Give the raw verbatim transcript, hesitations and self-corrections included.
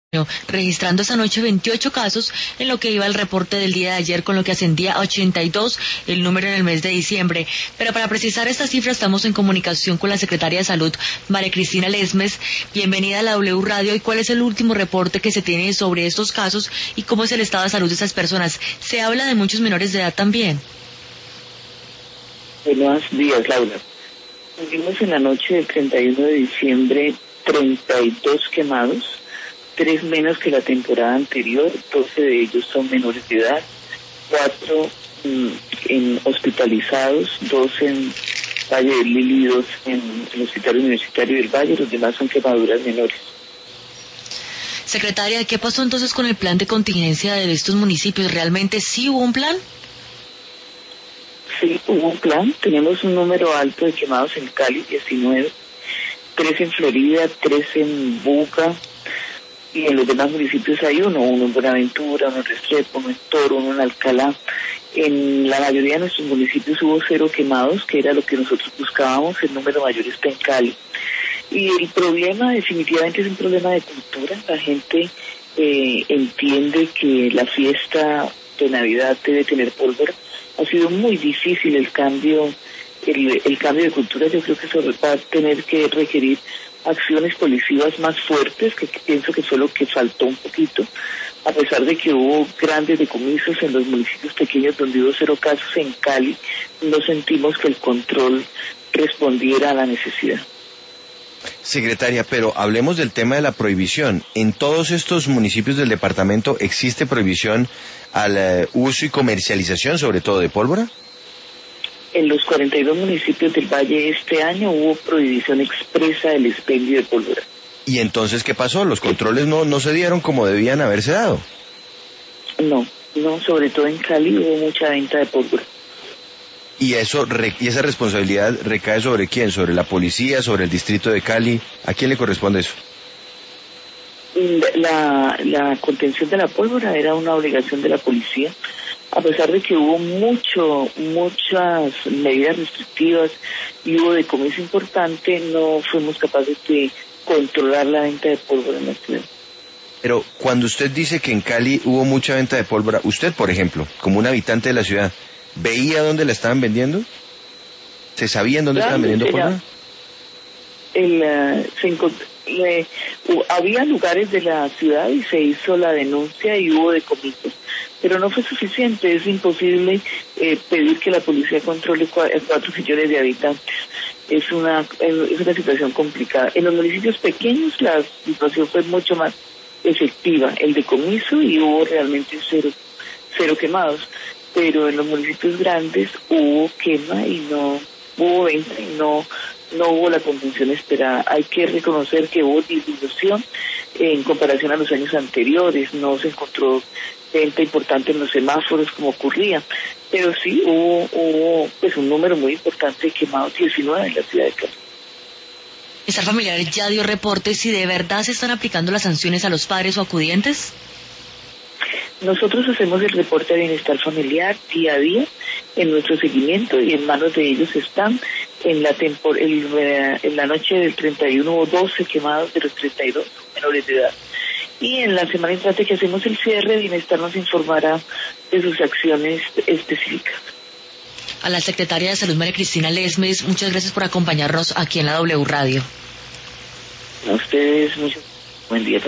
Registrando esta noche veintiocho casos en lo que iba el reporte del día de ayer, con lo que ascendía a ochenta y dos el número en el mes de diciembre. Pero para precisar esta cifra estamos en comunicación con la secretaria de Salud, María Cristina Lesmes. Bienvenida a la W Radio. ¿Y cuál es el último reporte que se tiene sobre estos casos y cómo es el estado de salud de estas personas? Se habla de muchos menores de edad también. Buenos días, Laura. Tuvimos en la noche del treinta y uno de diciembre treinta y dos quemados, tres menos que la temporada anterior, doce de ellos son menores de edad, cuatro mm, en hospitalizados, dos en Valle del Lili, dos en el Hospital Universitario del Valle, los demás son quemaduras menores. Secretaria, ¿qué pasó entonces con el plan de contingencia de estos municipios? ¿Realmente sí hubo un plan? Sí, hubo un plan. Tenemos un número alto de quemados en Cali, diecinueve, tres en Florida, tres en Buga, y en los demás municipios hay uno, uno en Buenaventura, uno en Restrepo, uno en Toro, uno en Alcalá. En la mayoría de nuestros municipios hubo cero quemados, que era lo que nosotros buscábamos. El número mayor está en Cali. Y el problema definitivamente es un problema de cultura. La gente eh, entiende que la fiesta de Navidad debe tener pólvora. Ha sido muy difícil el cambio, el, el cambio de cultura. Yo creo que eso va a tener que requerir acciones policivas más fuertes, que, que pienso que fue lo que faltó un poquito, a pesar de que hubo grandes decomisos en los municipios pequeños donde hubo cero casos. En Cali no sentimos que el control respondiera a la necesidad. Secretaria, pero hablemos del tema de la prohibición. ¿En todos estos municipios del departamento existe prohibición al uh, uso y comercialización, sobre todo de pólvora? En los cuarenta y dos municipios del Valle este año hubo prohibición expresa del expendio de pólvora. ¿Y entonces qué pasó? ¿Los controles no, no se dieron como debían haberse dado? No, no, sobre todo en Cali hubo mucha venta de pólvora. ¿Y eso y esa responsabilidad recae sobre quién? ¿Sobre la policía? ¿Sobre el distrito de Cali? ¿A quién le corresponde eso? La, la contención de la pólvora era una obligación de la policía. A pesar de que hubo mucho, muchas medidas restrictivas y hubo decomiso importante, no fuimos capaces de controlar la venta de pólvora en la ciudad. Pero cuando usted dice que en Cali hubo mucha venta de pólvora, usted, por ejemplo, como un habitante de la ciudad, ¿veía dónde la estaban vendiendo? ¿Se sabía en dónde Claro, estaban vendiendo era, pólvora? El, uh, se encont- le, uh, había lugares de la ciudad y se hizo la denuncia y hubo decomisos, pero no fue suficiente. Es imposible eh, pedir que la policía controle cua- cuatro millones de habitantes. Es una es una situación complicada. En los municipios pequeños la situación fue mucho más efectiva, el decomiso, y hubo realmente cero cero quemados. Pero en los municipios grandes hubo quema y no hubo venta y no no hubo la contención esperada. Hay que reconocer que hubo disminución en comparación a los años anteriores. No se encontró venta importante en los semáforos como ocurría, pero sí hubo, hubo pues un número muy importante de quemados, diecinueve en la ciudad de Cali. ¿Bienestar Familiar ya dio reportes si de verdad se están aplicando las sanciones a los padres o acudientes? Nosotros hacemos el reporte de bienestar familiar día a día en nuestro seguimiento, y en manos de ellos están. En la tempor- el, en la noche del treinta y uno hubo doce quemados de los treinta y dos menores de edad. Y en la semana entrante que hacemos el cierre, Bienestar nos informará de sus acciones específicas. A la secretaria de Salud, María Cristina Lesmes, muchas gracias por acompañarnos aquí en la W Radio. A ustedes, mucho buen día.